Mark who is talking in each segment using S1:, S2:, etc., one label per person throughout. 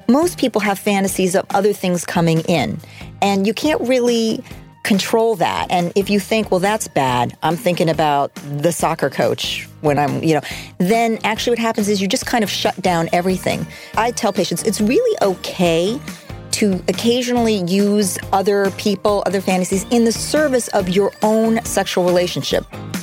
S1: most people have fantasies of other things coming in, and you can't really control that. And if you think, well, that's bad, I'm thinking about the soccer coach when I'm, then actually what happens is you just kind of shut down everything. I tell patients it's really okay to occasionally use other people, other fantasies in the service of your own sexual relationship.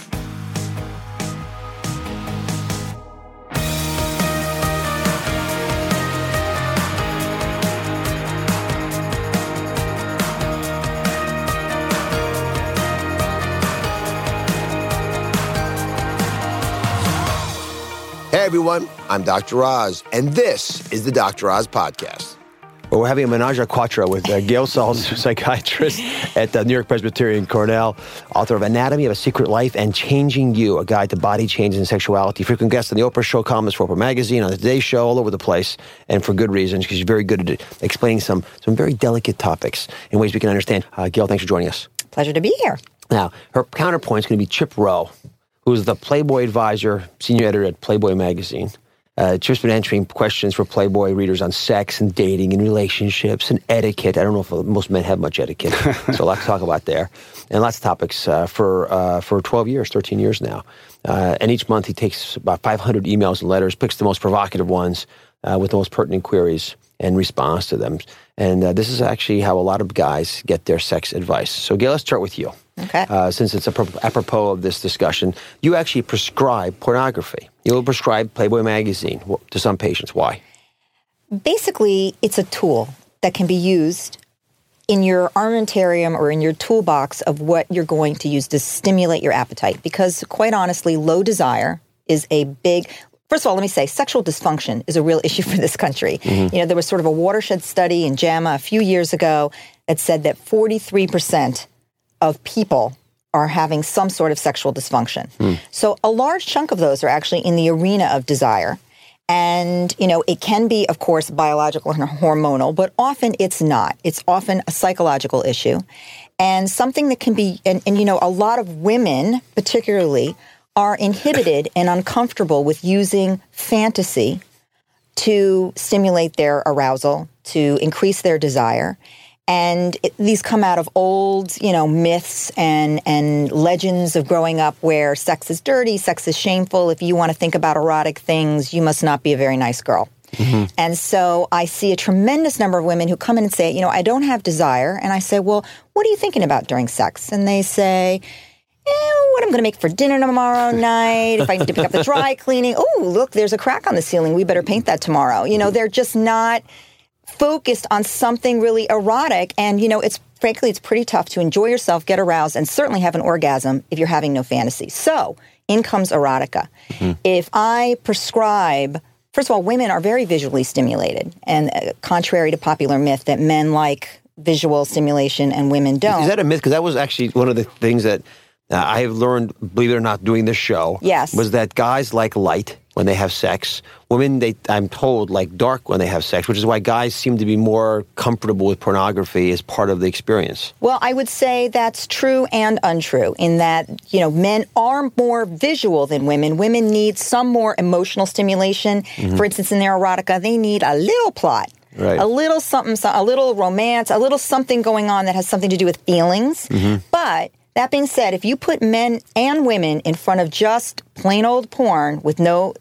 S2: Hey everyone, I'm Dr. Oz, and this is the Dr. Oz Podcast.
S3: Well, we're having a menage a quatre with Gail Salz, psychiatrist at the New York Presbyterian Cornell, author of Anatomy of a Secret Life and Changing You, a guide to body change and sexuality. Frequent guest on the Oprah Show, columnist for Oprah Magazine, on the Today Show, all over the place, and for good reasons, because she's very good at explaining some very delicate topics in ways we can understand. Gail, thanks for joining us.
S1: Pleasure to be here.
S3: Now, her counterpoint is going to be Chip Rowe, who's the Playboy advisor, senior editor at Playboy Magazine. Chip's been answering questions for Playboy readers on sex and dating and relationships and etiquette. I don't know if most men have much etiquette, so a lot to talk about there. And lots of topics for 12 years, 13 years now. And each month he takes about 500 emails and letters, picks the most provocative ones with the most pertinent queries and responds to them. And this is actually how a lot of guys get their sex advice. So Gail, let's start with you.
S1: Okay.
S3: Since it's apropos of this discussion, you actually prescribe pornography. You will prescribe Playboy Magazine to some patients. Why?
S1: Basically, it's a tool that can be used in your armamentarium or in your toolbox of what you're going to use to stimulate your appetite. Because quite honestly, low desire is a big... First of all, let me say, sexual dysfunction is a real issue for this country. Mm-hmm. There was sort of a watershed study in JAMA a few years ago that said that 43% of people are having some sort of sexual dysfunction. So a large chunk of those are actually in the arena of desire. And, it can be, of course, biological and hormonal, but often it's not. It's often a psychological issue. And something that can be, and a lot of women particularly are inhibited and uncomfortable with using fantasy to stimulate their arousal, to increase their desire. And these come out of old, myths and legends of growing up where sex is dirty, sex is shameful. If you want to think about erotic things, you must not be a very nice girl. Mm-hmm. And so I see a tremendous number of women who come in and say, I don't have desire. And I say, well, what are you thinking about during sex? And they say, what I'm going to make for dinner tomorrow night, if I need to pick up the dry cleaning. Oh, look, there's a crack on the ceiling. We better paint that tomorrow. They're just not focused on something really erotic. And, it's pretty tough to enjoy yourself, get aroused, and certainly have an orgasm if you're having no fantasy. So in comes erotica. Mm-hmm. If I prescribe, first of all, women are very visually stimulated. And contrary to popular myth that men like visual stimulation and women don't.
S3: Is that a myth? Because that was actually one of the things that I have learned, believe it or not, doing this show.
S1: Yes.
S3: Was that guys like light when they have sex. Women, I'm told, like dark when they have sex, which is why guys seem to be more comfortable with pornography as part of the experience.
S1: Well, I would say that's true and untrue in that, men are more visual than women. Women need some more emotional stimulation. Mm-hmm. For instance, in their erotica, they need a little plot.
S3: Right.
S1: A little something, a little romance, a little something going on that has something to do with feelings. Mm-hmm. But that being said, if you put men and women in front of just plain old porn with no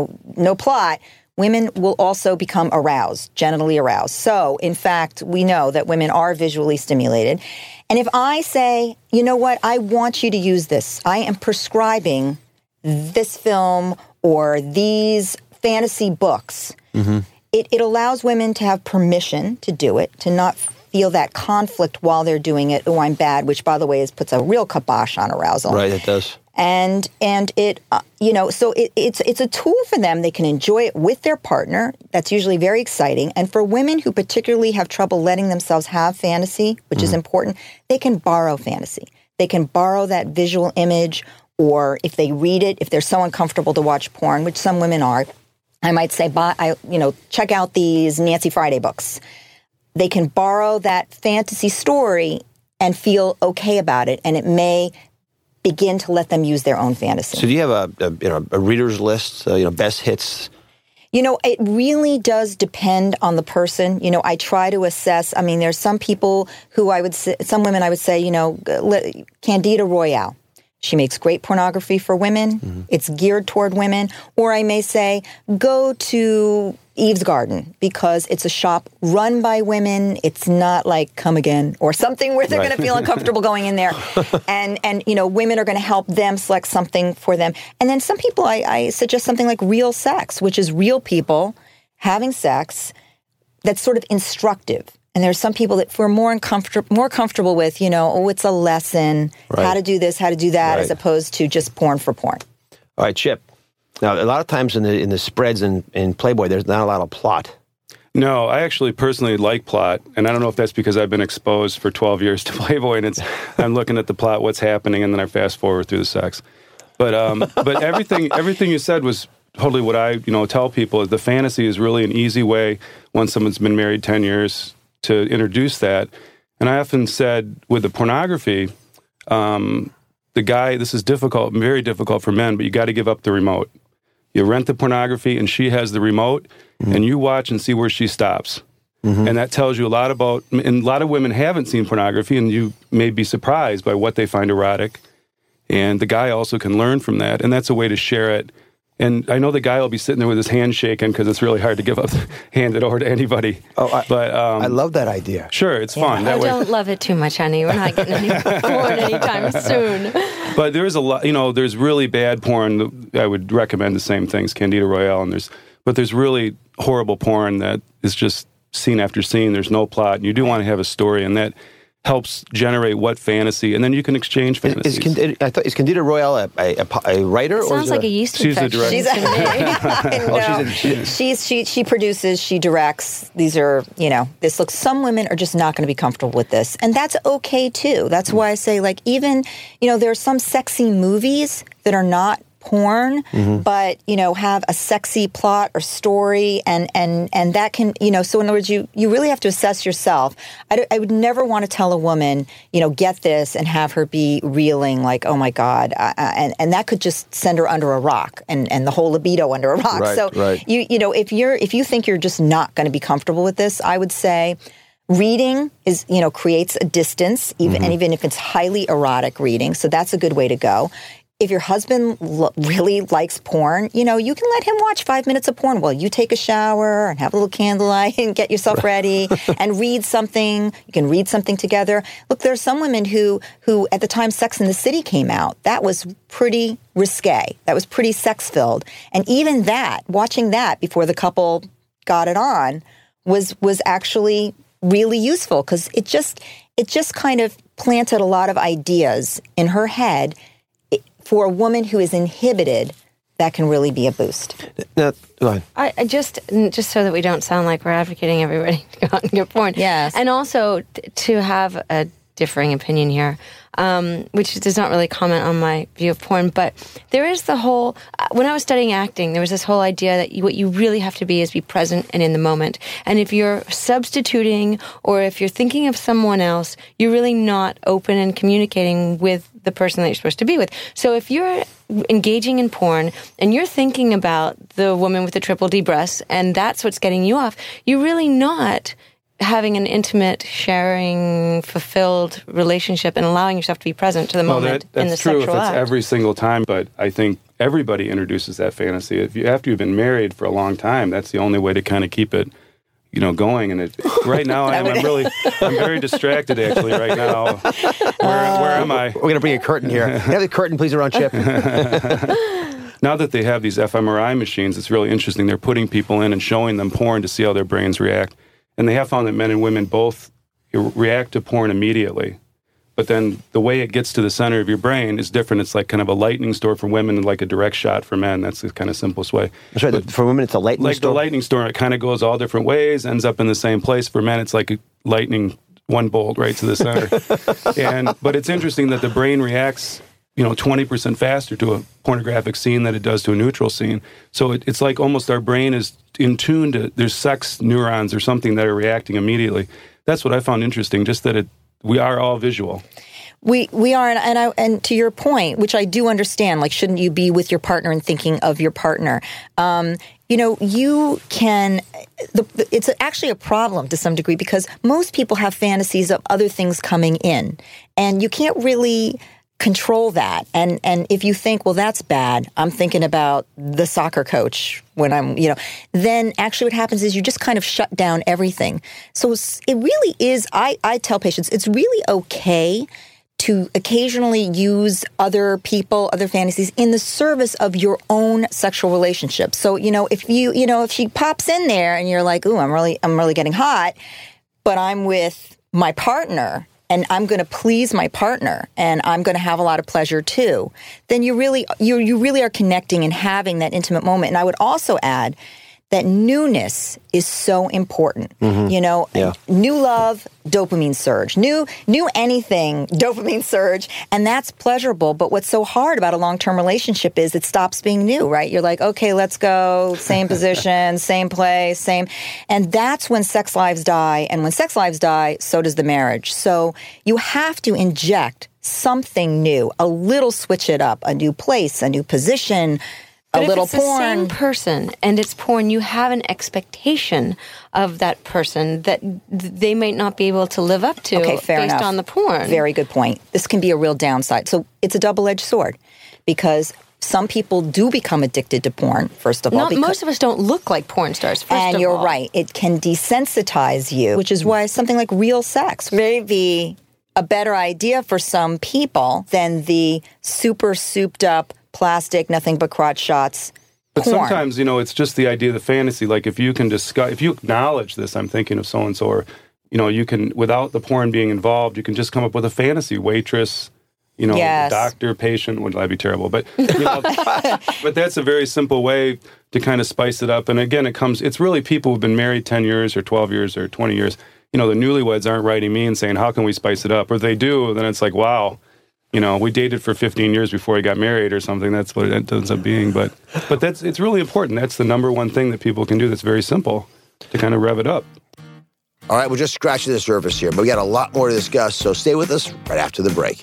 S1: plot, women will also become aroused, genitally aroused. So, in fact, we know that women are visually stimulated. And if I say, you know what, I want you to use this, I am prescribing this film or these fantasy books, mm-hmm. it allows women to have permission to do it, to not feel that conflict while they're doing it. Oh, I'm bad, which, by the way, puts a real kibosh on arousal.
S3: Right, it does.
S1: And it, so it's a tool for them. They can enjoy it with their partner. That's usually very exciting. And for women who particularly have trouble letting themselves have fantasy, which is important, they can borrow fantasy. They can borrow that visual image, or if they read it, if they're so uncomfortable to watch porn, which some women are, I might say, check out these Nancy Friday books. They can borrow that fantasy story and feel okay about it, and it may begin to let them use their own fantasy.
S3: So do you have a reader's list, best hits?
S1: You know, it really does depend on the person. You know, I try to assess. I mean, there's some people who some women I would say, you know, Candida Royalle. She makes great pornography for women. Mm-hmm. It's geared toward women. Or I may say, go to Eve's Garden because it's a shop run by women. It's not like Come Again or something where they're going to feel uncomfortable going in there. And you know, women are going to help them select something for them. And then some people, I suggest something like Real Sex, which is real people having sex that's sort of instructive. And there's some people that we're more comfortable with, you know, it's a lesson, how to do this, how to do that, as opposed to just porn for porn.
S3: All right, Chip. Now, a lot of times in the spreads in Playboy, there's not a lot of plot.
S4: No, I actually personally like plot, and I don't know if that's because I've been exposed for 12 years to Playboy, and I'm looking at the plot, what's happening, and then I fast forward through the sex. But everything you said was totally what I tell people. Is the fantasy is really an easy way once someone's been married 10 years to introduce that. And I often said with the pornography, the guy, this is difficult, very difficult for men, but you got to give up the remote. You rent the pornography and she has the remote, and you watch and see where she stops. Mm-hmm. And that tells you a lot about, and a lot of women haven't seen pornography, and you may be surprised by what they find erotic. And the guy also can learn from that, and that's a way to share it. And I know the guy will be sitting there with his hand shaking because it's really hard to hand it over to anybody.
S3: I love that idea.
S4: Sure, it's fun.
S5: I don't love it too much, honey. We're not getting any porn anytime soon.
S4: But there is a lot, there's really bad porn. I would recommend the same things, Candida Royalle, but there's really horrible porn that is just scene after scene. There's no plot. And you do want to have a story, and that helps generate what fantasy, and then you can exchange fantasies.
S3: Is Candida Royalle a writer?
S5: It sounds like a yeast infection.
S4: She's a
S5: director.
S1: She produces, she directs. These are, this looks, some women are just not going to be comfortable with this. And that's okay too. That's why I say, like, even, there are some sexy movies that are not porn, but, have a sexy plot or story, and that can, so in other words, you really have to assess yourself. I would never want to tell a woman, get this and have her be reeling like, oh my God, and that could just send her under a rock and the whole libido under a rock. If you think you're just not going to be comfortable with this, I would say reading is, creates a distance, even if it's highly erotic reading. So that's a good way to go. If your husband really likes porn, you can let him watch 5 minutes of porn while you take a shower and have a little candlelight and get yourself ready and read something. You can read something together. Look, there are some women who at the time Sex and the City came out, that was pretty risque. That was pretty sex-filled. And even that, watching that before the couple got it on was actually really useful because it just kind of planted a lot of ideas in her head. For a woman who is inhibited, that can really be a boost.
S3: Now, go ahead.
S5: I just so that we don't sound like we're advocating everybody to go out and get porn.
S1: Yes.
S5: And also to have a differing opinion here, which does not really comment on my view of porn, but there is the whole, when I was studying acting, there was this whole idea that what you really have to be is be present and in the moment. And if you're substituting or if you're thinking of someone else, you're really not open and communicating with the person that you're supposed to be with. So if you're engaging in porn and you're thinking about the woman with the triple D breasts and that's what's getting you off, you're really not having an intimate, sharing, fulfilled relationship and allowing yourself to be present to the moment in the sexual act.
S4: That's true if it's every single time, but I think everybody introduces that fantasy. After you've been married for a long time, that's the only way to kind of keep it going. And right now, I'm very distracted, actually, right now. Where am I?
S3: We're going to bring a curtain here. Can I have the curtain, please, around Chip?
S4: Now that they have these fMRI machines, it's really interesting. They're putting people in and showing them porn to see how their brains react. And they have found that men and women both react to porn immediately. But then the way it gets to the center of your brain is different. It's like kind of a lightning storm for women and like a direct shot for men. That's the kind of simplest way.
S3: That's right. But for women, it's a lightning storm?
S4: Like the lightning storm. It kind of goes all different ways, ends up in the same place. For men, it's like a lightning, one bolt right to the center. But it's interesting that the brain reacts 20% faster to a pornographic scene than it does to a neutral scene. So it's like almost our brain is in tune to, there's sex neurons or something that are reacting immediately. That's what I found interesting, just that we are all visual.
S1: We are, and to your point, which I do understand, like, shouldn't you be with your partner and thinking of your partner? You can. It's actually a problem to some degree because most people have fantasies of other things coming in, and you can't really control that. And if you think, well, that's bad, I'm thinking about the soccer coach when I'm, then actually what happens is you just kind of shut down everything. So it really is. I tell patients it's really okay to occasionally use other people, other fantasies in the service of your own sexual relationship. So, if she pops in there and you're like, ooh, I'm really getting hot, but I'm with my partner and I'm going to please my partner and I'm going to have a lot of pleasure too, then you really are connecting and having that intimate moment. And I would also add that newness is so important. Mm-hmm. New love, dopamine surge. New anything, dopamine surge. And that's pleasurable. But what's so hard about a long-term relationship is it stops being new, right? You're like, okay, let's go. Same position, same place, same. And that's when sex lives die. And when sex lives die, so does the marriage. So you have to inject something new, a little switch it up, a new place, a new position,
S5: but
S1: a little
S5: if it's
S1: porn.
S5: the same person and it's porn, you have an expectation of that person that they might not be able to live up to
S1: based
S5: enough. On the porn.
S1: Very good point. This can be a real downside. So it's a double-edged sword because some people do become addicted to porn, first of all.
S5: Most of us don't look like porn stars, first of all.
S1: And you're right. It can desensitize you, which is why something like real sex may be a better idea for some people than the super souped-up plastic, nothing but crotch shots.
S4: But
S1: porn.
S4: sometimes, it's just the idea of the fantasy. Like if you acknowledge this, I'm thinking of so-and-so, or, you can, without the porn being involved, you can just come up with a fantasy. Waitress,
S1: yes.
S4: Doctor, patient, wouldn't that be terrible? But, but that's a very simple way to kind of spice it up. And again, it's really people who've been married 10 years or 12 years or 20 years. The newlyweds aren't writing me and saying, how can we spice it up? Or if they do, then it's like, wow. We dated for 15 years before we got married or something. That's what it ends up being. But it's really important. That's the number one thing that people can do that's very simple to kind of rev it up.
S2: All right, we're just scratching the surface here, but we got a lot more to discuss, so stay with us right after the break.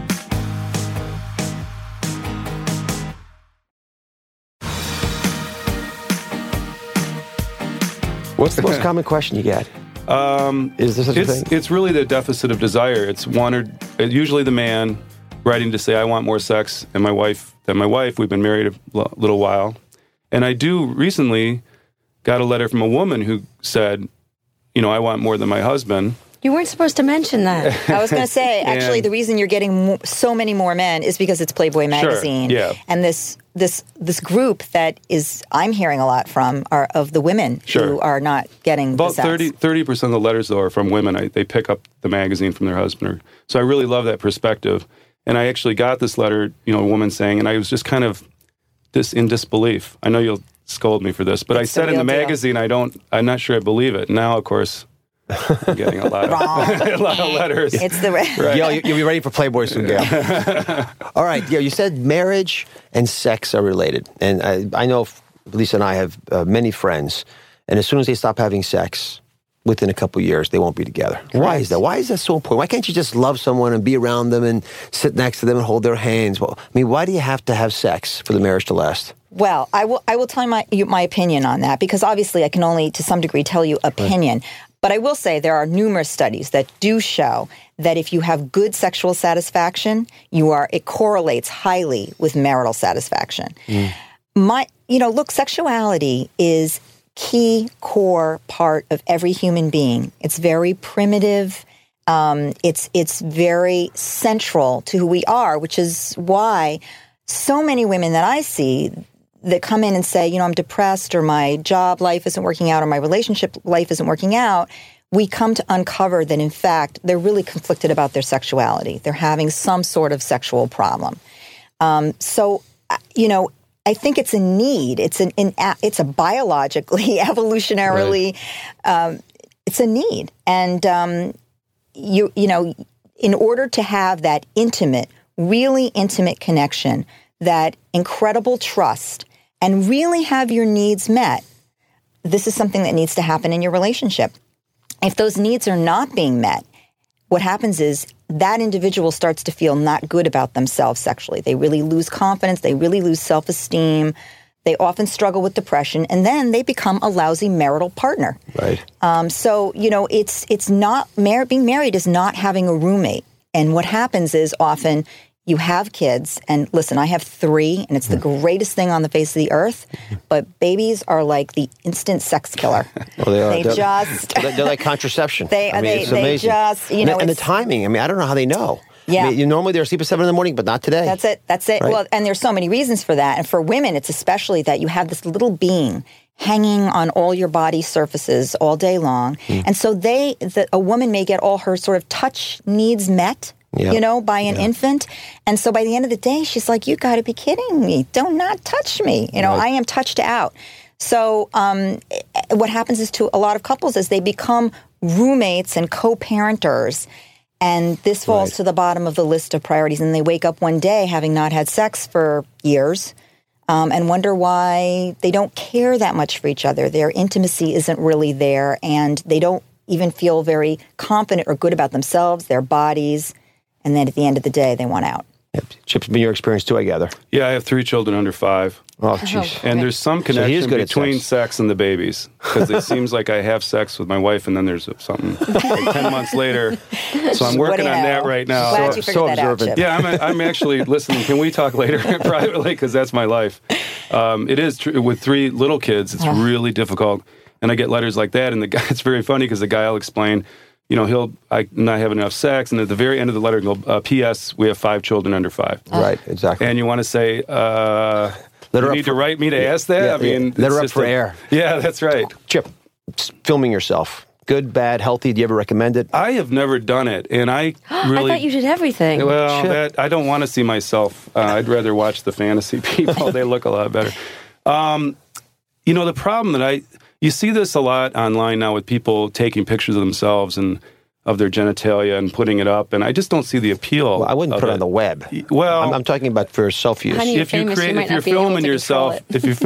S3: What's the most common question you get? Is there such a thing?
S4: It's really the deficit of desire. It's usually the man writing to say, I want more sex than my wife. We've been married a little while. And I recently got a letter from a woman who said, I want more than my husband.
S5: You weren't supposed to mention that.
S1: I was going to say, actually, the reason you're getting so many more men is because it's Playboy magazine.
S4: Sure, yeah.
S1: And this group that I'm hearing a lot from are of the women who are not getting
S4: about
S1: the sex.
S4: 30% of the letters, though, are from women. They pick up the magazine from their husband. So I really love that perspective. And I actually got this letter, a woman saying, and I was just kind of in disbelief. I know you'll scold me for this, but I said in the magazine, I'm not sure I believe it. Now, of course, I'm getting a lot of letters.
S1: It's the right.
S3: Gail, you'll be ready for Playboy soon, Gail. All right, Gail, you said marriage and sex are related. And I know Lisa and I have many friends, and as soon as they stop having sex, within a couple of years, they won't be together. Correct. Why is that? Why is that so important? Why can't you just love someone and be around them and sit next to them and hold their hands? Well, why do you have to have sex for the marriage to last?
S1: Well, I will tell you my opinion on that, because obviously I can only, to some degree, tell you opinion. Right. But I will say there are numerous studies that do show that if you have good sexual satisfaction, it correlates highly with marital satisfaction. Look, sexuality is key core part of every human being. It's very primitive. It's very central to who we are, which is why so many women that I see that come in and say, I'm depressed, or my job life isn't working out, or my relationship life isn't working out, we come to uncover that, in fact, they're really conflicted about their sexuality. They're having some sort of sexual problem. I think it's a need. It's a biologically, evolutionarily, it's a need. And in order to have that really intimate connection, that incredible trust, and really have your needs met, this is something that needs to happen in your relationship. If those needs are not being met, what happens is that individual starts to feel not good about themselves sexually. They really lose confidence. They really lose self-esteem. They often struggle with depression, and then they become a lousy marital partner.
S3: Right.
S1: So, it's not, being married is not having a roommate. And what happens is often you have kids, and listen, I have 3, and it's the greatest thing on the face of the earth, but babies are like the instant sex killer.
S3: Well, they are.
S1: They're
S3: like contraception.
S1: It's amazing.
S3: And the timing, I don't know how they know.
S1: Yeah.
S3: Normally they're asleep at 7 a.m, but not today.
S1: That's it. Right? Well, and there's so many reasons for that. And for women, it's especially that you have this little being hanging on all your body surfaces all day long. And so a woman may get all her sort of touch needs met, by an infant. And so by the end of the day, she's like, you got to be kidding me. Do not touch me.
S3: Right.
S1: I am touched out. So what happens is to a lot of couples is they become roommates and co-parenters. And this falls to the bottom of the list of priorities. And they wake up one day having not had sex for years and wonder why they don't care that much for each other. Their intimacy isn't really there, and they don't even feel very confident or good about themselves, their bodies. And then at the end of the day, they want out.
S3: Chip's been your experience too, I gather.
S4: Yeah, I have 3 children under 5.
S3: Oh, jeez.
S4: And there's some connection between sex and the babies, because it seems like I have sex with my wife, and then there's something like 10 months later. So I'm working on that right now.
S1: Glad you figured that out, Chip.
S4: Yeah, I'm actually listening. Can we talk later privately? Because that's my life. It is true. With 3 little kids, it's really difficult. And I get letters like that, and the guy, it's very funny because the guy will explain, I not have enough sex, and at the very end of the letter, go, P.S., we have 5 children under 5.
S3: Right, exactly.
S4: And you want to say, you need to write me to ask that?
S3: Let her up for air.
S4: Yeah, that's right.
S3: Chip, filming yourself. Good, bad, healthy? Do you ever recommend it?
S4: I have never done it, and I really...
S5: I thought you did everything.
S4: Well, I don't want to see myself. I'd rather watch the fantasy people. They look a lot better. The problem that you see this a lot online now with people taking pictures of themselves and of their genitalia and putting it up, and I just don't see the appeal.
S3: Well, I wouldn't put it on the web.
S4: Well,
S3: I'm talking about for self-use.
S5: Honey,
S4: if you're filming yourself,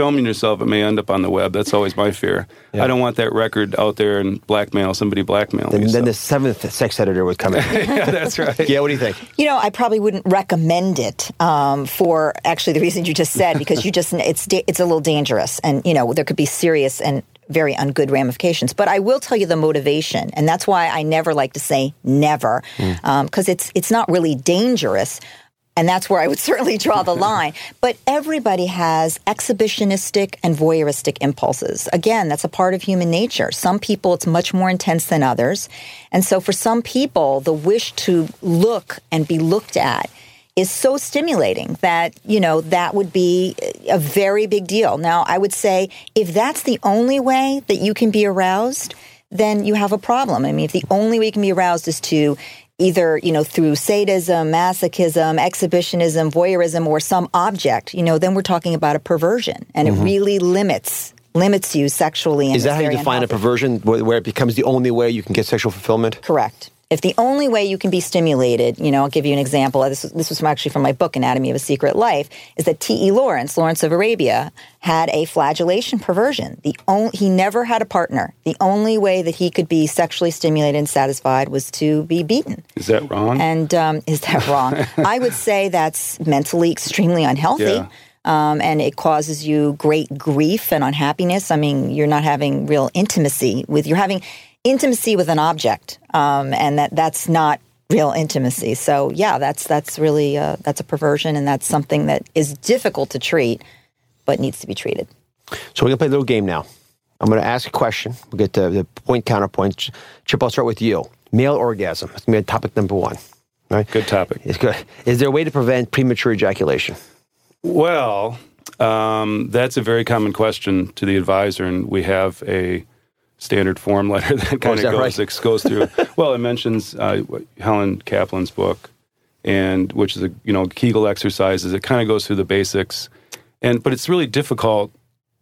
S4: it may end up on the web. That's always my fear. Yeah. I don't want that record out there and somebody blackmailing me.
S3: Then the 7th sex editor would come in.
S4: Yeah, that's right.
S3: Yeah, what do you think?
S1: I probably wouldn't recommend it for actually the reasons you just said, because it's a little dangerous, and there could be serious and very ungood ramifications. But I will tell you the motivation, and that's why I never like to say never, because it's not really dangerous. And that's where I would certainly draw the line. But everybody has exhibitionistic and voyeuristic impulses. Again, that's a part of human nature. Some people, it's much more intense than others. And so for some people, the wish to look and be looked at is so stimulating that, that would be a very big deal. Now, I would say if that's the only way that you can be aroused, then you have a problem. If the only way you can be aroused is to either, through sadism, masochism, exhibitionism, voyeurism, or some object, then we're talking about a perversion, and it really limits you sexually. And
S3: is that how you define a perversion, where it becomes the only way you can get sexual fulfillment?
S1: Correct. If the only way you can be stimulated, I'll give you an example. This was from my book, Anatomy of a Secret Life, is that T.E. Lawrence of Arabia, had a flagellation perversion. He never had a partner. The only way that he could be sexually stimulated and satisfied was to be beaten.
S4: Is that wrong?
S1: And is that wrong? I would say that's mentally extremely unhealthy.
S4: Yeah.
S1: And it causes you great grief and unhappiness. you're not having real intimacy you're having intimacy with an object, and that's not real intimacy. So yeah, that's really that's a perversion, and that's something that is difficult to treat, but needs to be treated.
S3: So we're gonna play a little game now. I'm gonna ask a question. We'll get the point counterpoint. Chip, I'll start with you. Male orgasm. It's gonna be topic number 1. Right?
S4: Good topic.
S3: It's good. Is there a way to prevent premature ejaculation?
S4: Well, that's a very common question to the advisor, and we have a standard form letter that kind of goes through. Well, it mentions Helen Kaplan's book, and which is Kegel exercises. It kind of goes through the basics, but it's really difficult.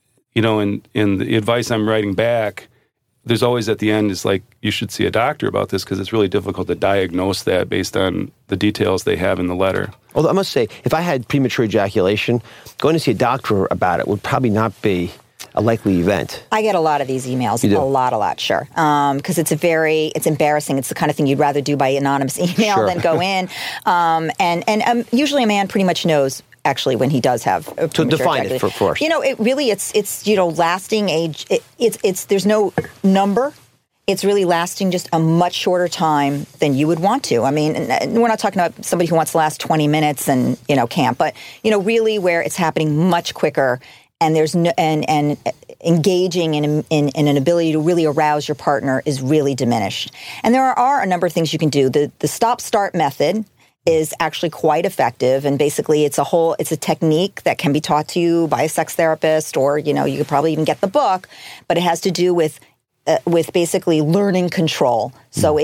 S4: In the advice I'm writing back, there's always at the end is like, you should see a doctor about this, because it's really difficult to diagnose that based on the details they have in the letter.
S3: Although I must say, if I had premature ejaculation, going to see a doctor about it would probably not be a likely event.
S1: I get a lot of these emails.
S3: You do?
S1: A lot, sure. Because it's embarrassing. It's the kind of thing you'd rather do by anonymous email
S3: Sure.
S1: than go in. And usually a man pretty much knows actually when he does have a
S3: To
S1: premature
S3: define it
S1: ejaculation.
S3: for us.
S1: It really, it's lasting age. There's no number. It's really lasting just a much shorter time than you would want to. I mean, we're not talking about somebody who wants to last 20 minutes and, can't, but, really where it's happening much quicker and there's no, and engaging in an ability to really arouse your partner is really diminished. And there are a number of things you can do. The stop-start method is actually quite effective, and basically it's a technique that can be taught to you by a sex therapist, or you could probably even get the book, but it has to do with basically learning control. So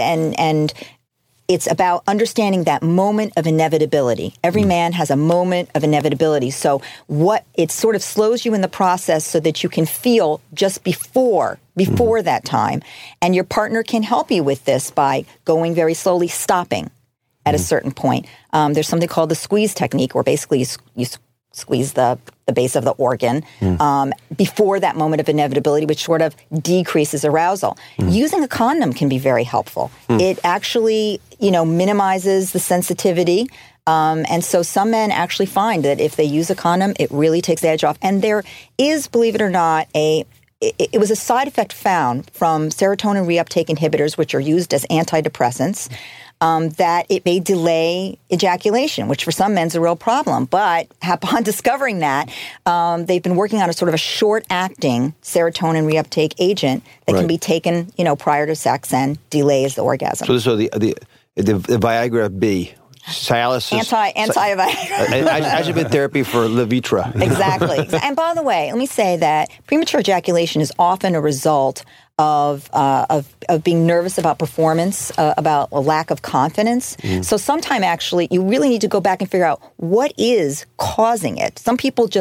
S1: it's about understanding that moment of inevitability. Every man has a moment of inevitability. So it sort of slows you in the process so that you can feel just before that time. And your partner can help you with this by going very slowly, stopping at a certain point. There's something called the squeeze technique, where basically you squeeze the base of the organ before that moment of inevitability, which sort of decreases arousal. Using a condom can be very helpful. It actually, minimizes the sensitivity. And so some men actually find that if they use a condom, it really takes the edge off. And there is, believe it or not, it was a side effect found from serotonin reuptake inhibitors, which are used as antidepressants, that it may delay ejaculation, which for some men is a real problem. But upon discovering that, they've been working on a sort of a short-acting serotonin reuptake agent that can be taken, prior to sex and delays the orgasm.
S3: So the Viagra B, Cialis,
S1: anti-Viagra.
S3: adjuvant therapy for Levitra.
S1: Exactly. And by the way, let me say that premature ejaculation is often a result of being nervous about performance, about a lack of confidence. So sometime actually you really need to go back and figure out what is causing it. Some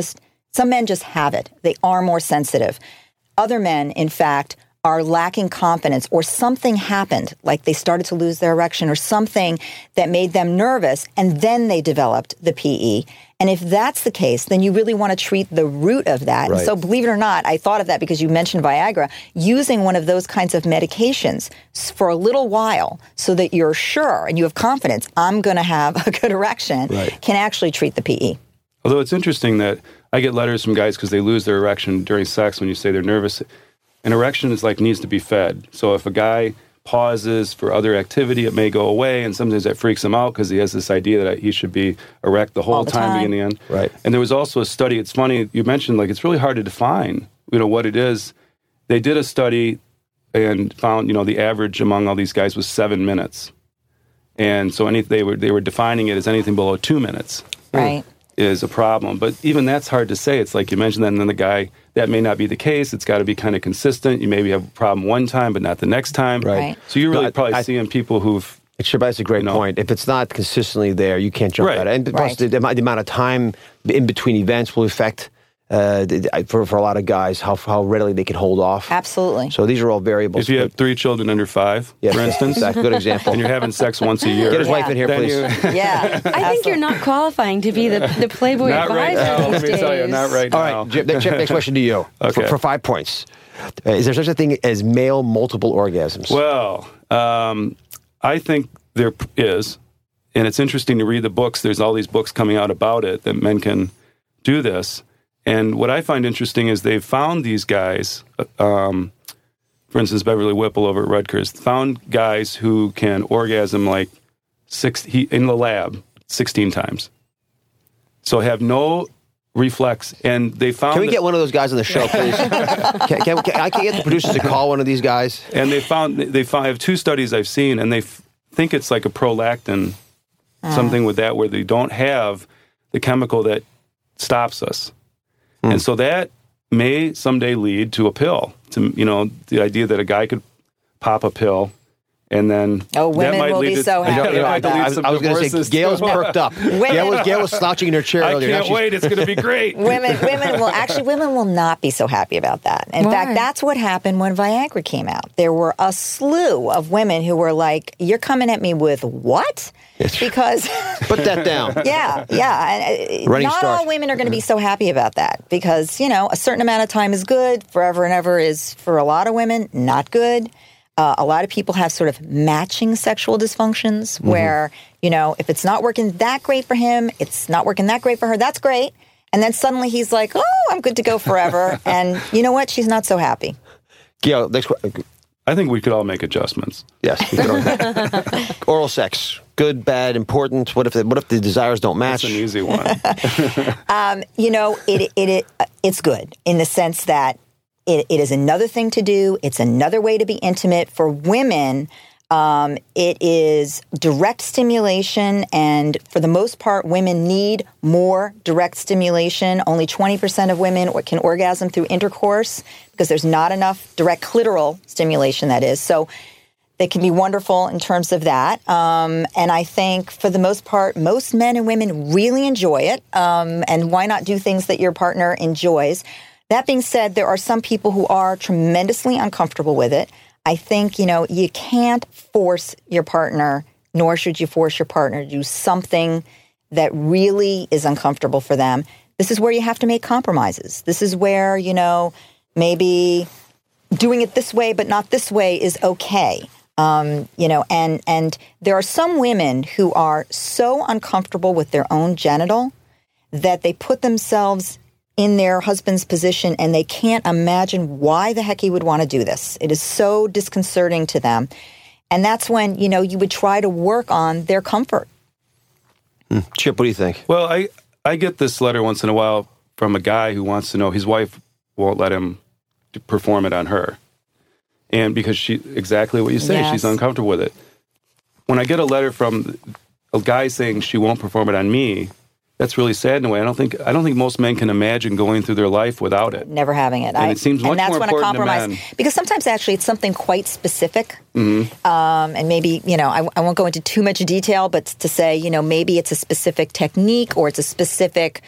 S1: men just have it. They are more sensitive. Other men, in fact, are lacking confidence, or something happened, like they started to lose their erection or something that made them nervous, and then they developed the PE. And if that's the case, then you really want to treat the root of that.
S3: Right.
S1: And so believe it or not, I thought of that because you mentioned Viagra, using one of those kinds of medications for a little while so that you're sure and you have confidence, I'm going to have a good erection, can actually treat the PE.
S4: Although it's interesting that I get letters from guys because they lose their erection during sex when you say they're nervous. An erection needs to be fed. So if a guy pauses for other activity, it may go away, and sometimes that freaks him out because he has this idea that he should be erect the whole time beginning and end.
S3: Right.
S4: And there was also a study. It's funny you mentioned it's really hard to define what it is. They did a study and found the average among all these guys was 7 minutes, and so they were defining it as anything below 2 minutes.
S1: Right.
S4: Is a problem. But even that's hard to say. It's like you mentioned that, and then the guy, that may not be the case. It's got to be kind of consistent. You maybe have a problem one time, but not the next time.
S1: Right.
S4: So you're really probably seeing people who've...
S3: That's a great point. If it's not consistently there, you can't jump at it. And plus, the amount of time in between events will affect, for a lot of guys, how readily they can hold off.
S1: Absolutely.
S3: So these are all variables.
S4: If you have 3 children under 5, for instance,
S3: that's a good example.
S4: and you're having sex once a year.
S3: Get his wife in here, please.
S5: I think you're not qualifying to be the Playboy
S4: not
S5: advisor
S4: right now.
S5: these
S4: Let me tell you,
S5: days.
S4: not right now.
S3: All right, Jim, next question to you.
S4: Okay.
S3: For 5 points. Is there such a thing as male multiple orgasms?
S4: Well, I think there is. And it's interesting to read the books. There's all these books coming out about it, that men can do this. And what I find interesting is they've found these guys, for instance, Beverly Whipple over at Rutgers, found guys who can orgasm in the lab 16 times. So have no reflex. And they found...
S3: Can we get one of those guys on the show, please? can I get the producers to call one of these guys? And
S4: they have 2 studies I've seen, and they think it's like a prolactin, something with that, where they don't have the chemical that stops us. And so that may someday lead to a pill, to the idea that a guy could pop a pill And then
S1: women will be so happy.
S3: I was going to say, Gail's perked up. Gail was slouching in her chair earlier.
S4: I can't wait. It's going to be great.
S1: Women will not be so happy about that. In fact, that's what happened when Viagra came out. There were a slew of women who were like, "You're coming at me with what?" Because
S3: put that down.
S1: Yeah. And not all women are going to be so happy about that because a certain amount of time is good. Forever and ever is for a lot of women not good. A lot of people have sort of matching sexual dysfunctions where, if it's not working that great for him, it's not working that great for her, that's great. And then suddenly he's like, oh, I'm good to go forever. And you know what? She's not so happy.
S3: Gail, next question.
S4: I think we could all make adjustments.
S3: Yes. Oral sex, good, bad, important. What if the desires don't match?
S4: That's an easy one.
S1: It's good in the sense that it is another thing to do. It's another way to be intimate. For women, it is direct stimulation, and for the most part, women need more direct stimulation. Only 20% of women can orgasm through intercourse because there's not enough direct clitoral stimulation, that is. So they can be wonderful in terms of that. And I think for the most part, most men and women really enjoy it. And why not do things that your partner enjoys? That being said, there are some people who are tremendously uncomfortable with it. I think, you can't force your partner, nor should you force your partner to do something that really is uncomfortable for them. This is where you have to make compromises. This is where, maybe doing it this way but not this way is okay. And there are some women who are so uncomfortable with their own genital that they put themselves in their husband's position and they can't imagine why the heck he would want to do this. It is so disconcerting to them. And that's when, you would try to work on their comfort.
S3: Chip, what do you think?
S4: Well, I get this letter once in a while from a guy who wants to know his wife won't let him perform it on her. And because exactly what you say, she's uncomfortable with it. When I get a letter from a guy saying she won't perform it on me, that's really sad in a way. I don't think most men can imagine going through their life without it.
S1: Never having it.
S4: And it seems much more important to men.
S1: Because sometimes actually it's something quite specific. Mm-hmm. And maybe, I won't go into too much detail, but to say, maybe it's a specific technique or it's a specific,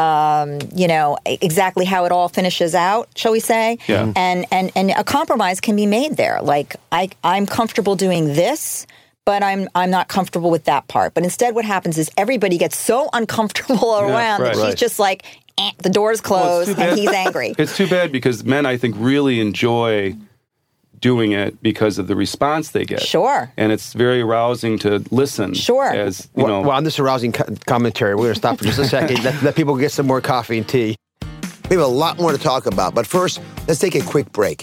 S1: exactly how it all finishes out, shall we say.
S4: Yeah.
S1: And a compromise can be made there. Like, I'm comfortable doing this, but I'm not comfortable with that part. But instead what happens is everybody gets so uncomfortable around that she's just like, the door's closed and he's angry.
S4: It's too bad because men, I think, really enjoy doing it because of the response they get.
S1: Sure.
S4: And it's very arousing to listen.
S1: Sure.
S4: As,
S3: well, on this arousing commentary, we're going to stop for just a second, let people get some more coffee and tea.
S2: We have a lot more to talk about, but first, let's take a quick break.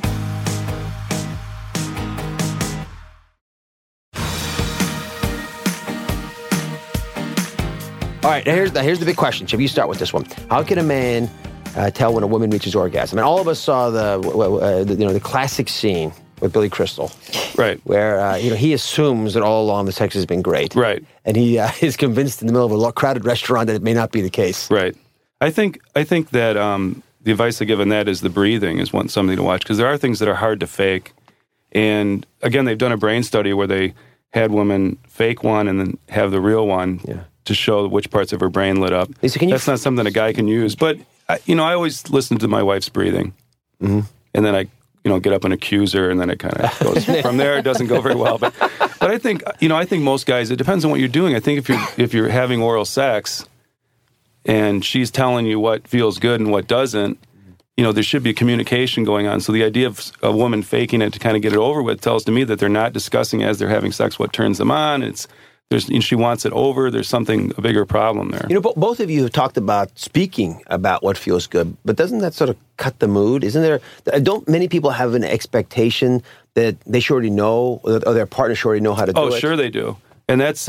S3: All right, here's the big question. Chip, you start with this one. How can a man tell when a woman reaches orgasm? And all of us saw the classic scene with Billy Crystal,
S4: right?
S3: Where he assumes that all along the sex has been great,
S4: right? And
S3: he is convinced in the middle of a crowded restaurant that it may not be the case,
S4: right? I think that the advice I give on that is the breathing is something to watch because there are things that are hard to fake. And again, they've done a brain study where they had women fake one and then have the real one.
S3: Yeah.
S4: To show which parts of her brain lit up.
S3: Lisa,
S4: that's not something a guy can use. But, I always listen to my wife's breathing. Mm-hmm. And then I, get up and accuse her, and then it kind of goes from there. It doesn't go very well. But I think, I think most guys, it depends on what you're doing. I think if you're having oral sex and she's telling you what feels good and what doesn't, there should be a communication going on. So the idea of a woman faking it to kind of get it over with tells to me that they're not discussing as they're having sex what turns them on. She wants it over. There's a bigger problem there.
S3: Both of you have talked about speaking about what feels good, but doesn't that sort of cut the mood? Isn't there? Don't many people have an expectation that they should already know, or their partner should already know how to do it?
S4: Oh, sure they do. And that's,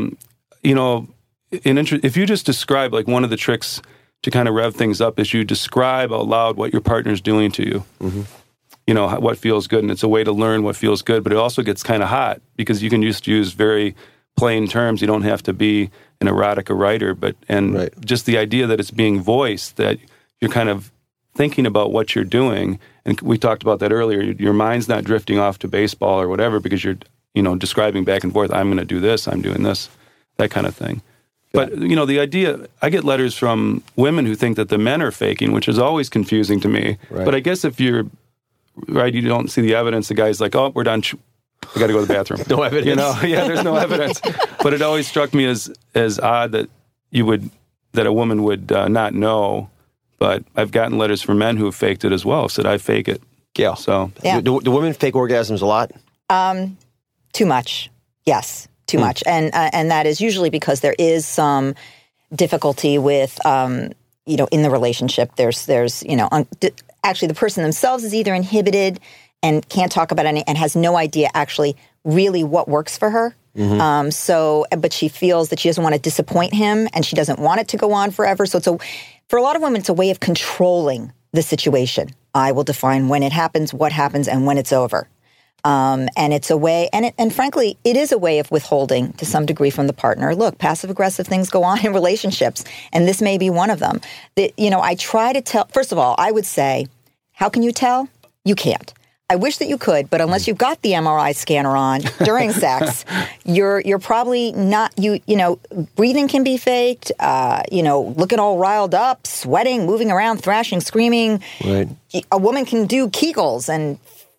S4: if you just describe, like one of the tricks to kind of rev things up is you describe out loud what your partner's doing to you. Mm-hmm. What feels good, and it's a way to learn what feels good, but it also gets kind of hot because you can just use very plain terms. You don't have to be an erotica writer, just the idea that it's being voiced, that you're kind of thinking about what you're doing, And we talked about that earlier. Your mind's not drifting off to baseball or whatever because you're, describing back and forth, I'm going to do this, I'm doing this, that kind of thing. Yeah. But, the idea, I get letters from women who think that the men are faking, which is always confusing to me. Right. But I guess if you're, right, you don't see the evidence, the guy's like, oh, we're done. I got to go to the bathroom.
S3: No evidence.
S4: Yeah, there's no evidence. But it always struck me as odd that that a woman would not know. But I've gotten letters from men who have faked it as well. Said I fake it.
S3: Yeah.
S4: So
S3: do women fake orgasms a lot?
S1: Too much. Yes, too much, and that is usually because there is some difficulty with in the relationship. There's actually the person themselves is either inhibited and can't talk about any and has no idea actually really what works for her. Mm-hmm. But she feels that she doesn't want to disappoint him and she doesn't want it to go on forever. So for a lot of women, it's a way of controlling the situation. I will define when it happens, what happens, and when it's over. And it's a way, and frankly, it is a way of withholding to some degree from the partner. Look, passive-aggressive things go on in relationships, and this may be one of them. I try to tell, first of all, I would say, how can you tell? You can't. I wish that you could, but unless you've got the MRI scanner on during sex, you're probably not, breathing can be faked, looking all riled up, sweating, moving around, thrashing, screaming. Right. A woman can do Kegels and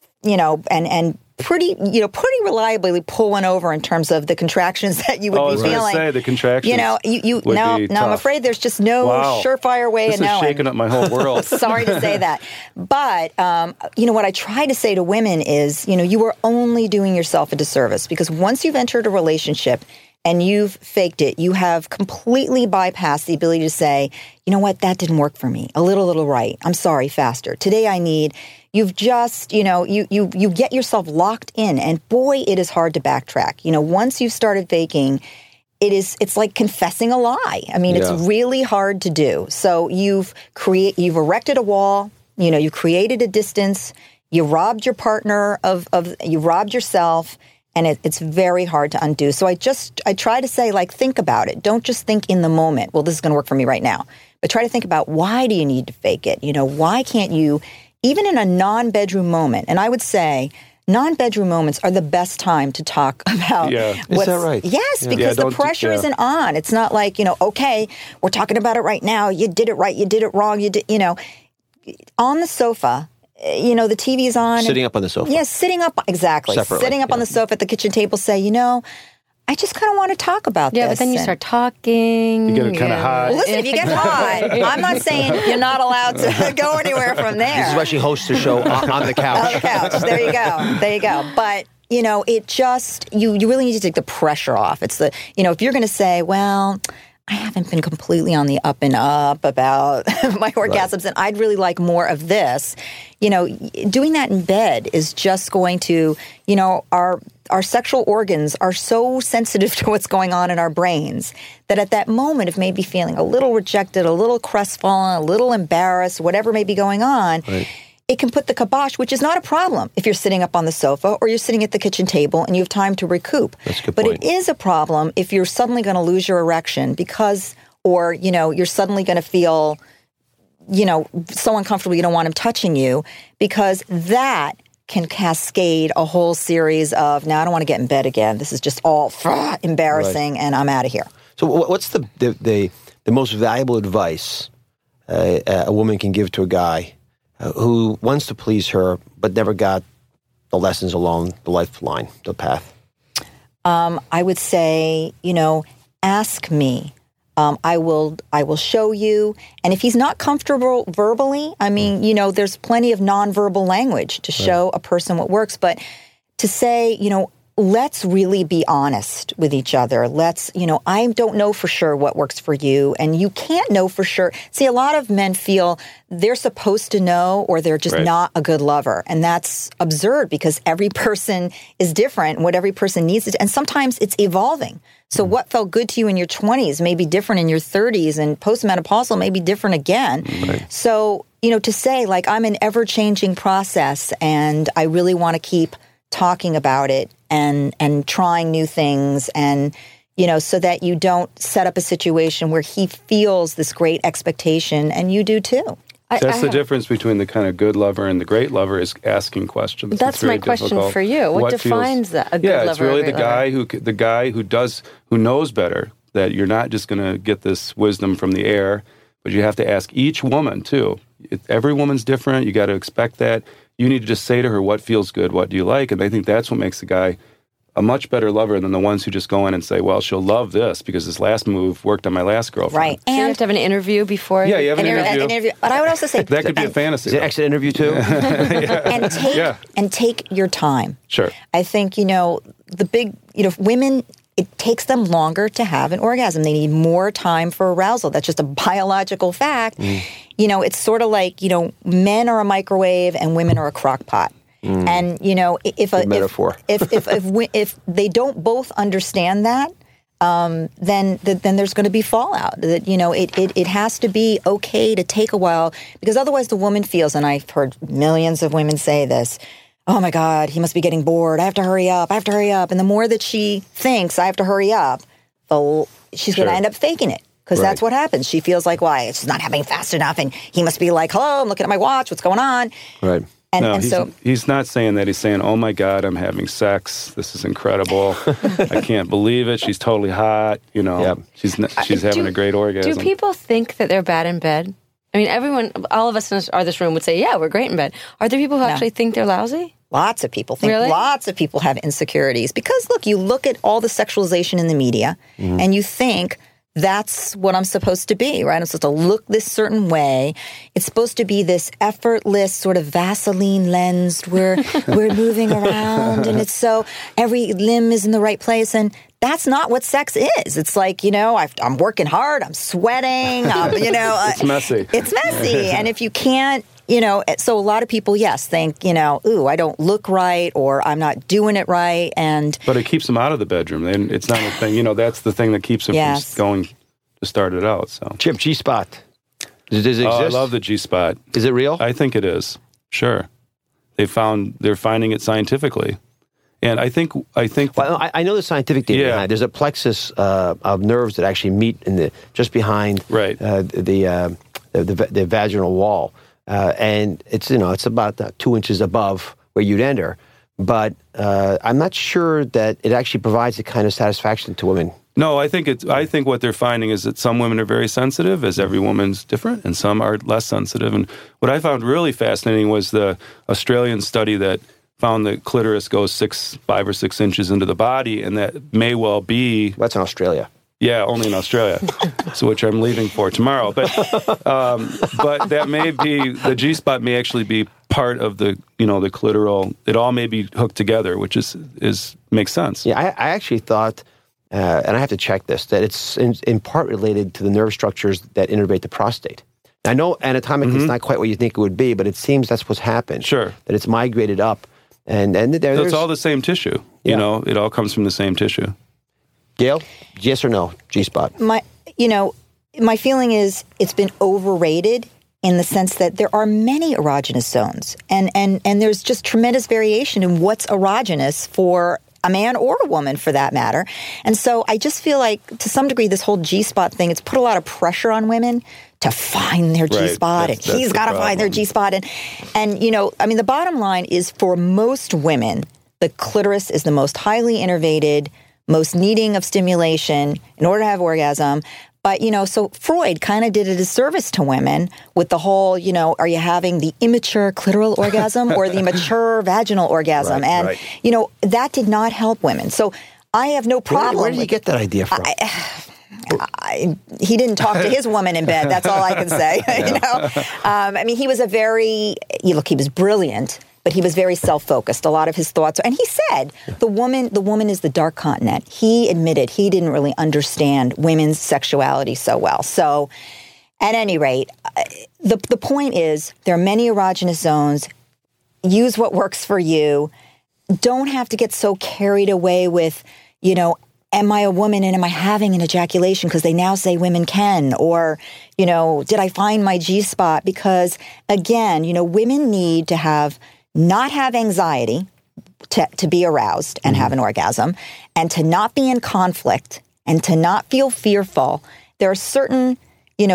S1: pretty reliably pull one over in terms of the contractions that you would be feeling. I was going to say,
S4: the contractions
S1: I'm afraid there's just no surefire way of knowing.
S4: This is shaking up my whole world.
S1: Sorry to say that. But, what I try to say to women is, you are only doing yourself a disservice because once you've entered a relationship and you've faked it, you have completely bypassed the ability to say, you know what, that didn't work for me. A little right. I'm sorry, faster. Today I need... You've just, you get yourself locked in, and boy, it is hard to backtrack. Once you've started faking, it's like confessing a lie. I mean, It's really hard to do. So you've erected a wall, you created a distance, you robbed your partner you robbed yourself, and it's very hard to undo. So I try to say, think about it. Don't just think in the moment, well, this is going to work for me right now. But try to think about, why do you need to fake it? Why can't you... Even in a non-bedroom moment, and I would say non-bedroom moments are the best time to talk about.
S3: Yeah. Is that right?
S1: Yes, because the pressure isn't on. It's not like, okay, we're talking about it right now. You did it right. You did it wrong. On the sofa, the TV is on.
S3: Sitting up on the sofa.
S1: Yes, sitting up. Exactly.
S3: Separately,
S1: sitting up on the sofa at the kitchen table, say, I just kind of want to talk about this.
S5: Yeah, but then you start talking.
S4: You get kind of hot.
S1: Well, listen, if you get hot, I'm not saying you're not allowed to go anywhere from there.
S3: This is why she hosts the show on the couch.
S1: On the couch. There you go. But, it just, you really need to take the pressure off. It's if you're going to say, well, I haven't been completely on the up and up about my orgasms, and I'd really like more of this. Doing that in bed is just going to, our sexual organs are so sensitive to what's going on in our brains that at that moment of maybe feeling a little rejected, a little crestfallen, a little embarrassed, whatever may be going on, it can put the kibosh, which is not a problem if you're sitting up on the sofa or you're sitting at the kitchen table and you have time to recoup.
S3: That's a good
S1: point.
S3: But
S1: it is a problem if you're suddenly going to lose your erection or you're suddenly going to feel, so uncomfortable you don't want him touching you, because that can cascade a whole series of, now I don't want to get in bed again. This is just all embarrassing, and I'm out of here.
S3: So what's the most valuable advice a woman can give to a guy who wants to please her but never got the lessons along the lifeline, the path?
S1: I would say, ask me. I will show you. And if he's not comfortable verbally, there's plenty of nonverbal language to show a person what works. But to say, let's really be honest with each other. I don't know for sure what works for you, and you can't know for sure. See, a lot of men feel they're supposed to know, or they're just not a good lover. And that's absurd, because every person is different, and what every person needs is, and sometimes it's evolving. So what felt good to you in your 20s may be different in your 30s, and postmenopausal may be different again. Right. So, to say, I'm an ever-changing process, and I really want to keep talking about it and trying new things, and so that you don't set up a situation where he feels this great expectation and you do too.
S4: That's the difference between the kind of good lover and the great lover is asking questions.
S5: That's my question for you. What defines that? A good lover,
S4: it's really
S5: a great
S4: the guy who knows better, that you're not just going to get this wisdom from the air, but you have to ask each woman too. Every woman's different. You got to expect that. You need to just say to her, what feels good? What do you like? And I think that's what makes the guy a much better lover than the ones who just go in and say, well, she'll love this because this last move worked on my last girlfriend.
S1: Right.
S5: So you have to have an interview before?
S4: Yeah, you have an interview.
S1: But I would also say...
S4: that could be a fantasy.
S3: Is it exit interview too?
S1: And take your time.
S4: Sure.
S1: I think, women, it takes them longer to have an orgasm. They need more time for arousal. That's just a biological fact. It's sort of like, men are a microwave and women are a crock pot. And if they don't both understand that, then there's going to be fallout. That it has to be okay to take a while, because otherwise the woman feels, and I've heard millions of women say this, oh my God, he must be getting bored. I have to hurry up. And the more that she thinks I have to hurry up, she's going to end up faking it. Because that's what happens. She feels like, why? It's not happening fast enough. And he must be like, hello, I'm looking at my watch. What's going on?
S3: Right.
S4: He's not saying that. He's saying, oh my God, I'm having sex. This is incredible. I can't believe it. She's totally hot. She's having a great orgasm.
S5: Do people think that they're bad in bed? I mean, all of us in this room would say, yeah, we're great in bed. Are there people who actually think they're lousy?
S1: Lots of people think.
S5: Really?
S1: Lots of people have insecurities. Because, look, you look at all the sexualization in the media, and you think, that's what I'm supposed to be, right? I'm supposed to look this certain way. It's supposed to be this effortless sort of Vaseline lensed. We're moving around, and it's so every limb is in the right place. And that's not what sex is. It's like, I'm working hard. I'm sweating.
S4: It's messy.
S1: It's messy. And if you can't, so a lot of people, yes, think, ooh, I don't look right, or I'm not doing it right. But
S4: it keeps them out of the bedroom. And it's not a thing, that's the thing that keeps them from going to start it out. So,
S3: Chip, G-spot. Does it exist?
S4: I love the G-spot.
S3: Is it real?
S4: I think it is. Sure. They're finding it scientifically. And I think.
S3: Well, I know the scientific data behind it. There's a plexus of nerves that actually meet just behind the vaginal wall. And it's about 2 inches above where you'd enter. But I'm not sure that it actually provides the kind of satisfaction to women.
S4: No, I think what they're finding is that some women are very sensitive, as every woman's different, and some are less sensitive. And what I found really fascinating was the Australian study that found the clitoris goes 5 or 6 inches into the body, and that may well be...
S3: That's in Australia.
S4: Yeah, only in Australia, so which I'm leaving for tomorrow. But that may be, the G-spot may actually be part of the the clitoral. It all may be hooked together, which is makes sense.
S3: Yeah, I actually thought, and I have to check this, that it's in part related to the nerve structures that innervate the prostate. I know anatomically it's not quite what you think it would be, but it seems that's what's happened.
S4: Sure,
S3: that it's migrated up, and there's
S4: it's all the same tissue. Yeah. It all comes from the same tissue.
S3: Gail, yes or no, G-spot?
S1: My feeling is it's been overrated in the sense that there are many erogenous zones, and there's just tremendous variation in what's erogenous for a man or a woman, for that matter. And so I just feel like, to some degree, this whole G-spot thing, it's put a lot of pressure on women to find their G-spot, and he's got to find their G-spot. And the bottom line is, for most women, the clitoris is the most highly innervated, most needing of stimulation in order to have orgasm. But, so Freud kind of did a disservice to women with the whole, are you having the immature clitoral orgasm or the mature vaginal orgasm? That did not help women. So I have no problem.
S3: Where did you get that idea from?
S1: He didn't talk to his woman in bed. That's all I can say. He was he was brilliant, but he was very self-focused. A lot of his thoughts, and he said, the woman is the dark continent. He admitted he didn't really understand women's sexuality so well. So, at any rate, the point is, there are many erogenous zones. Use what works for you. Don't have to get so carried away with, am I a woman and am I having an ejaculation? Because they now say women can. Or, did I find my G-spot? Because, again, women need to not have anxiety to be aroused and have an orgasm, and to not be in conflict and to not feel fearful. There are certain,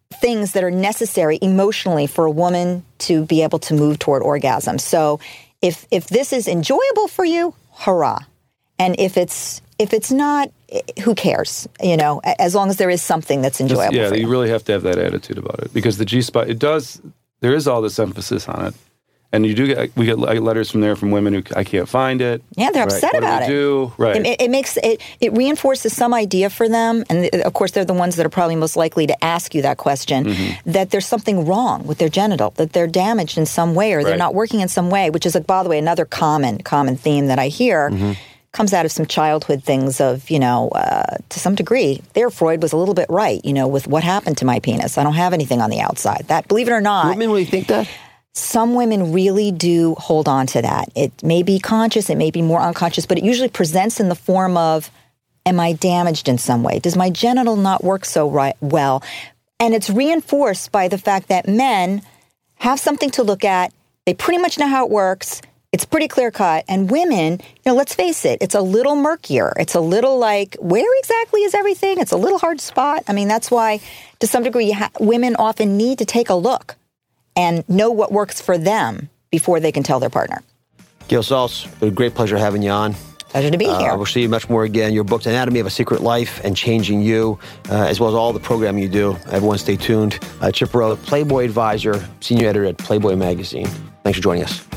S1: things that are necessary emotionally for a woman to be able to move toward orgasm. So if this is enjoyable for you, hurrah. And if it's not, who cares? You know, as long as there is something that's enjoyable.
S4: Yeah,
S1: for you.
S4: you really have to have that attitude about it, because the G-spot, there is all this emphasis on it. And we get letters from women who, I can't find it.
S1: Yeah, they're upset about it.
S4: Right.
S1: It reinforces some idea for them, and of course they're the ones that are probably most likely to ask you that question, that there's something wrong with their genital, that they're damaged in some way, or they're not working in some way, which is, by the way, another common theme that I hear. Comes out of some childhood things of, to some degree, Freud was a little bit right, with what happened to my penis. I don't have anything on the outside. That, believe it or not.
S3: Women really think that?
S1: Some women really do hold on to that. It may be conscious, it may be more unconscious, but it usually presents in the form of, am I damaged in some way? Does my genital not work so well? And it's reinforced by the fact that men have something to look at. They pretty much know how it works. It's pretty clear-cut. And women, let's face it, it's a little murkier. It's a little like, where exactly is everything? It's a little hard to spot. I mean, that's why, to some degree, women often need to take a look and know what works for them before they can tell their partner.
S3: Gail Saltz, a great pleasure having you on.
S1: Pleasure to be here.
S3: We'll see you much more again. Your books, Anatomy of a Secret Life and Changing You, as well as all the programming you do. Everyone stay tuned. Chip Rowe, Playboy advisor, senior editor at Playboy magazine. Thanks for joining us.